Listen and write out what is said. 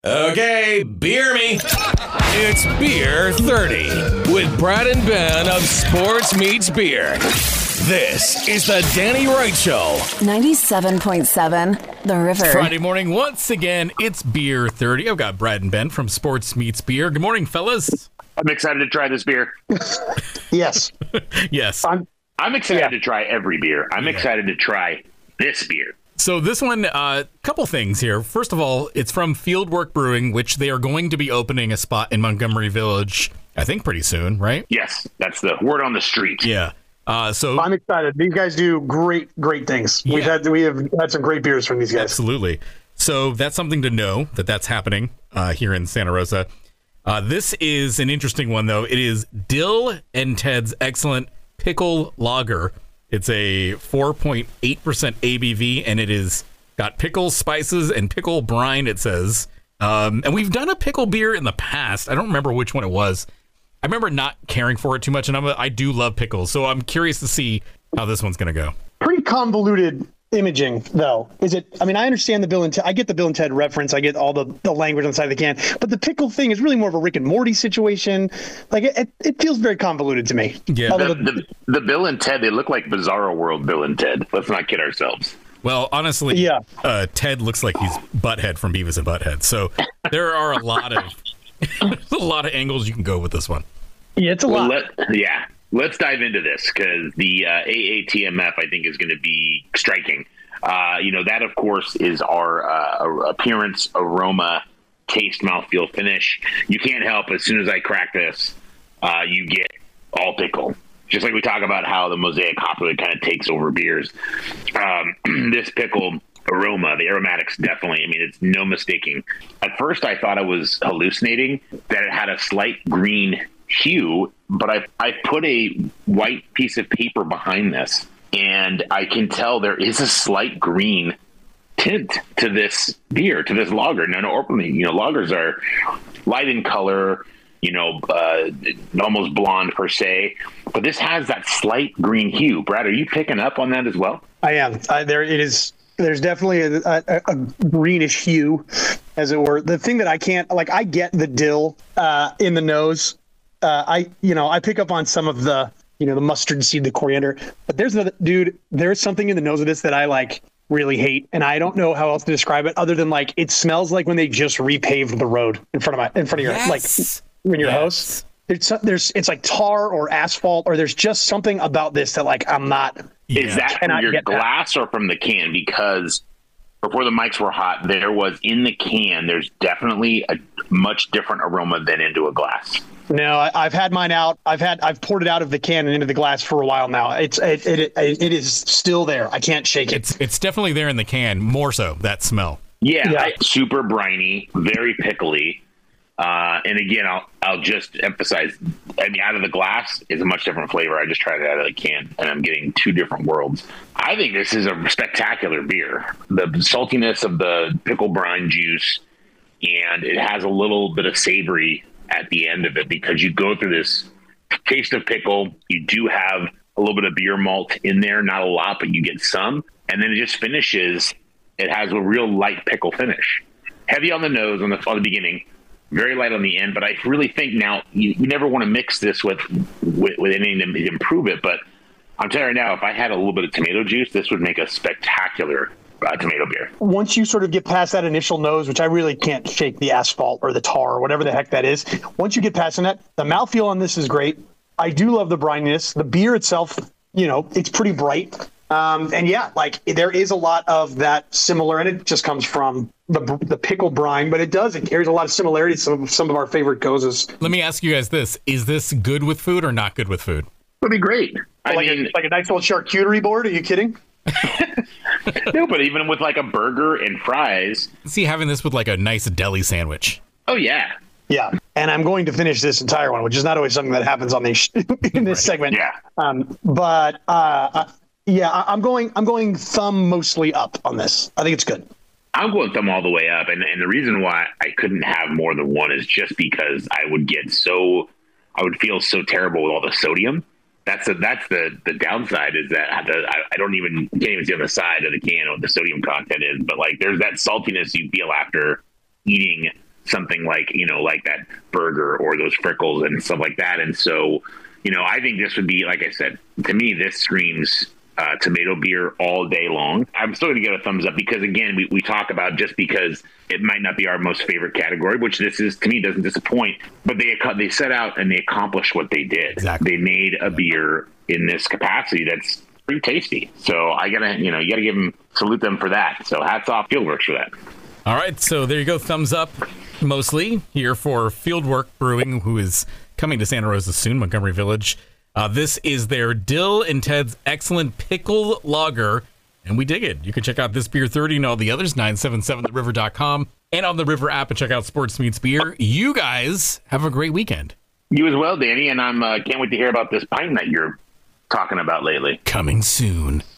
Okay, beer me. It's Beer 30 with Brad and Ben of Sports Meets Beer. This is the Danny Wright Show. 97.7 The River. Friday morning, once again, it's Beer 30. I've got Brad and Ben from Sports Meets Beer. Good morning, fellas. I'm excited to try this beer. Yes. Yes. I'm excited to try every beer. I'm excited to try this beer. So this one, couple things here. First of all, it's from Fieldwork Brewing, which they are going to be opening a spot in Montgomery Village, I think pretty soon, right? Yes, that's the word on the street. Yeah. So I'm excited. These guys do great things. We have had some great beers from these guys. Absolutely. So that's something to know that's happening here in Santa Rosa. This is an interesting one, though. It is Dill and Ted's Excellent Pickle Lager. It's a 4.8% ABV, and it is got pickles, spices, and pickle brine, it says. And we've done a pickle beer in the past. I don't remember which one it was. I remember not caring for it too much, and I do love pickles, so I'm curious to see how this one's going to go. Pretty convoluted imaging, though. Is it? I mean, I understand the Bill and Ted. I get the Bill and Ted reference. I get all the language on the side of the can. But the pickle thing is really more of a Rick and Morty situation. Like, it feels very convoluted to me. Yeah. The Bill and Ted, they look like Bizarro World Bill and Ted. Let's not kid ourselves. Well, honestly, yeah. Ted looks like he's Butthead from Beavis and Butthead. So there are a lot of angles you can go with this one. Yeah, it's a lot. Let's dive into this because the AATMF, I think, is going to be striking. That, of course, is our appearance, aroma, taste, mouthfeel, finish. You can't help, as soon as I crack this, you get all pickle. Just like we talk about how the Mosaic hopper kind of takes over beers. This pickle aroma, the aromatics, definitely. I mean, it's no mistaking. At first, I thought I was hallucinating, that it had a slight green hue, but I put a white piece of paper behind this, and I can tell there is a slight green tint to this beer, to this lager. Now, normally, lagers are light in color, almost blonde per se, but this has that slight green hue. Brad, are you picking up on that as well? I am. There's definitely a greenish hue, as it were. The thing that I can't, I get the dill in the nose. I pick up on some of the mustard seed, the coriander, but there's something in the nose of this that I really hate, and I don't know how else to describe it other than it smells like when they just repaved the road in front of your in your house. It's like tar or asphalt, or there's just something about this that I'm not. Is that from your glass or from the can? Because before the mics were hot, there was in the can. There's definitely a much different aroma than into a glass. No, I've had mine out. I've poured it out of the can and into the glass for a while now. It is still there. I can't shake it. It's definitely there in the can. More so that smell. Yeah. Super briny, very pickly. And again, I'll just emphasize. I mean, out of the glass is a much different flavor. I just tried it out of the can, and I'm getting two different worlds. I think this is a spectacular beer. The saltiness of the pickle brine juice, and it has a little bit of savory at the end of it because you go through this taste of pickle. You do have a little bit of beer malt in there, not a lot, but you get some. And then it just finishes. It has a real light pickle finish. Heavy on the nose on the beginning, very light on the end. But I really think now you never want to mix this with anything to improve it. But I'm telling you now, if I had a little bit of tomato juice, this would make a spectacular tomato beer. Once you sort of get past that initial nose, which I really can't shake the asphalt or the tar or whatever the heck that is, once you get past that, the mouthfeel on this is great. I do love the brininess. The beer itself, it's pretty bright. There is a lot of that similar, and it just comes from the pickle brine, but it carries a lot of similarities to some of our favorite gozes. Let me ask you guys this. Is this good with food or not good with food? It'd be great. Like a nice old charcuterie board? Are you kidding? No, but even with a burger and fries. See, having this with a nice deli sandwich. Oh, yeah. Yeah. And I'm going to finish this entire one, which is not always something that happens on in this segment. Yeah. I'm going thumb mostly up on this. I think it's good. I'm going thumb all the way up. And the reason why I couldn't have more than one is just because I would feel so terrible with all the sodium. That's the downside is that I can't even see on the side of the can what the sodium content is, but there's that saltiness you feel after eating something like, like that burger or those frickles and stuff like that. And so, I think this would be, like I said, to me, this screams tomato beer all day long. I'm still going to give a thumbs up because, again, we talk about just because it might not be our most favorite category, which this is, to me, doesn't disappoint. But they set out and they accomplished what they did. Exactly. They made a beer in this capacity that's pretty tasty. So you gotta give them, salute them for that. So hats off Fieldworks for that. All right, so there you go. Thumbs up, mostly here for Fieldwork Brewing, who is coming to Santa Rosa soon, Montgomery Village. This is their Dill and Ted's Excellent Pickle Lager, and we dig it. You can check out this Beer 30 and all the others, 977theriver.com, and on the River app, and check out Sports Meets Beer. You guys have a great weekend. You as well, Danny, and I'm can't wait to hear about this pint that you're talking about lately. Coming soon.